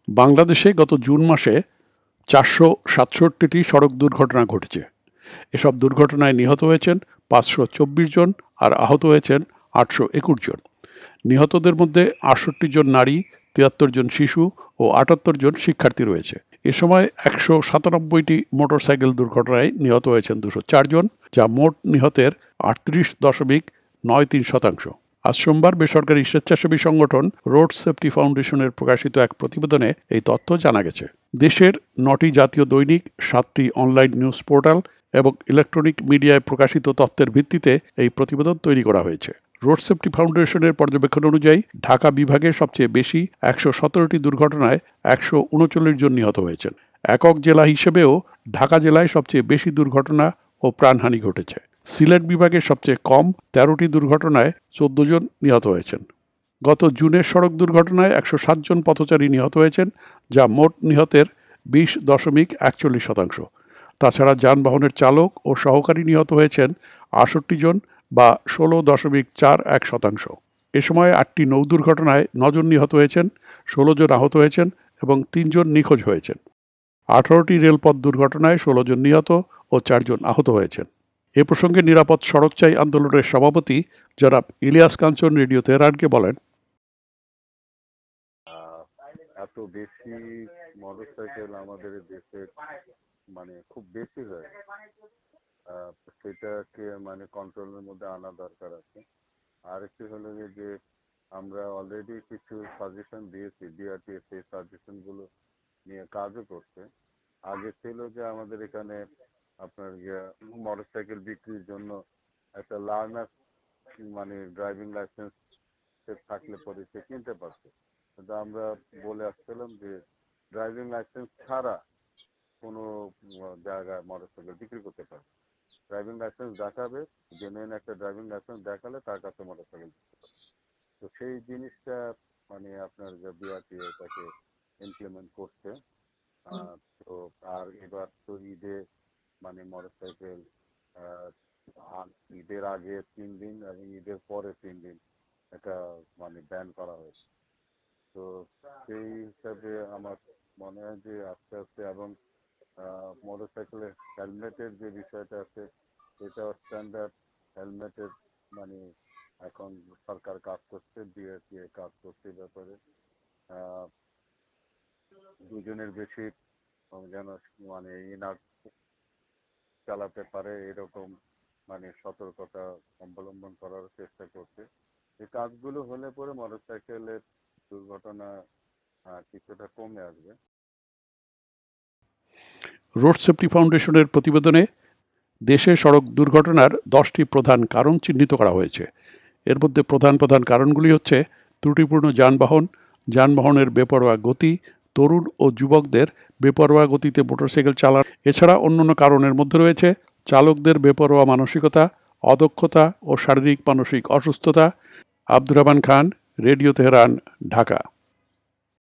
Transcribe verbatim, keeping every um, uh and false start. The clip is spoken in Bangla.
বাংলাদেশে গত জুন মাসে চারশো সাতষট্টিটি সড়ক দুর্ঘটনা ঘটেছে। এসব দুর্ঘটনায় নিহত হয়েছেন পাঁচশো চব্বিশ জন আর আহত হয়েছেন আটশো একুশ জন। নিহতদের মধ্যে আটষট্টি জন নারী, তিয়াত্তর জন শিশু ও আটাত্তর জন শিক্ষার্থী রয়েছে। এ সময় একশো সাতানব্বইটি মোটরসাইকেল দুর্ঘটনায় নিহত হয়েছেন দুশো চার জন, যা মোট নিহতের আটত্রিশ দশমিক নয় তিন শতাংশ। আজ সোমবার বেসরকারি স্বেচ্ছাসেবী সংগঠন রোড সেফটি ফাউন্ডেশনের প্রকাশিত এক প্রতিবেদনে এই তথ্য জানা গেছে। দেশের নটি জাতীয় দৈনিক, সাতটি অনলাইন নিউজ পোর্টাল এবং ইলেকট্রনিক মিডিয়ায় প্রকাশিত তথ্যের ভিত্তিতে এই প্রতিবেদন তৈরি করা হয়েছে। রোড সেফটি ফাউন্ডেশনের পর্যবেক্ষণ অনুযায়ী ঢাকা বিভাগে সবচেয়ে বেশি একশো সতেরোটি দুর্ঘটনায় একশো উনচল্লিশ জন নিহত হয়েছেন। একক জেলা হিসেবেও ঢাকা জেলায় সবচেয়ে বেশি দুর্ঘটনা ও প্রাণহানি ঘটেছে। সিলেট বিভাগে সবচেয়ে কম তেরোটি দুর্ঘটনায় চোদ্দ জন নিহত হয়েছেন। গত জুনের সড়ক দুর্ঘটনায় একশো সাত জন পথচারী নিহত হয়েছেন, যা মোট নিহতের বিশ দশমিক একচল্লিশ শতাংশ। তাছাড়া যানবাহনের চালক ও সহকারী নিহত হয়েছেন আটষট্টি জন বা ষোলো দশমিক চার এক শতাংশ। এ সময় আটটি নৌ দুর্ঘটনায় নজন নিহত হয়েছেন, ষোলো জন আহত হয়েছেন এবং তিনজন নিখোঁজ হয়েছেন। আঠারোটি রেলপথ দুর্ঘটনায় ষোলো জন নিহত ও চারজন আহত হয়েছেন। এ প্রসঙ্গে নিরাপদ সড়ক চাই আন্দোলনের সভাপতি জনাব ইলিয়াস কাঞ্চন রেডিও তেহরানকে বলেন, এত বেশি মোটরসাইকেল আমাদের দেশে মানে খুব বেশি হয়, সেটাকে মানে কন্ট্রোলের মধ্যে আনা দরকার আছে। আর একটি হলো যে আমরা অলরেডি কিছু সাজেশন দিয়েছি, বিআরটিএ সেই সাজেশন গুলো নিয়ে কাজও করছে। আগে ছিল যে আমাদের এখানে আপনার মোটরসাইকেল বিক্রির জন্য একটা লার্নার মানে ড্রাইভিং লাইসেন্স থাকলে পরে সে কিনতে পারছে, কিন্তু আমরা বলে আসছিলাম যে ড্রাইভিং লাইসেন্স ছাড়া কোনো জায়গায় মোটরসাইকেল বিক্রি করতে পারে। ড্রাইভিং লাইসেন্স দেখাবে, জেনুইন একটা ড্রাইভিং লাইসেন্স দেখালে তার কাছে মোটরসাইকেল বিক্রি করতে পারে। তো সেই জিনিসটা মানে আপনার যে বিআরটিএ তাকে ইমপ্লিমেন্ট করছে। তো আর এবার তো ঈদে মানে মোটরসাইকেল ঈদের আগে তিন দিন এবং ঈদের পরে তিন দিন এটা মানে ব্যান করা হয়েছে। তো সেই হিসাবে আমার মনে হয় যে আস্তে আস্তে এবং মোটরসাইকেলের হেলমেটের যে বিষয়টা আছে এটাও স্ট্যান্ডার্ড হেলমেটের মানে এখন সরকার কাজ করছে, বিআরটিএ কাজ করছে ব্যাপারে। দুজনের বেশি যেন মানে ইনার চালাতে পারে এরকম মানে সতর্কতা অবলম্বন করার চেষ্টা করছে। এই কাজগুলো হলে পরে মোটরসাইকেলের দুর্ঘটনা কিছুটা কমে আসবে। রোড সেফটি ফাউন্ডেশনের প্রতিবেদনে দেশে সড়ক দুর্ঘটনার দশটি প্রধান কারণ চিহ্নিত করা হয়েছে। এর মধ্যে প্রধান প্রধান কারণগুলি হচ্ছে ত্রুটিপূর্ণ যানবাহন, যানবাহনের বেপরোয়া গতি, তরুণ ও যুবকদের বেপরোয়া গতিতে মোটরসাইকেল চালানো। এছাড়া অন্যান্য কারণের মধ্যে রয়েছে চালকদের বেপরোয়া মানসিকতা, অদক্ষতা ও শারীরিক মানসিক অসুস্থতা। Abdur Rahman Khan, radio Tehran, Dhaka.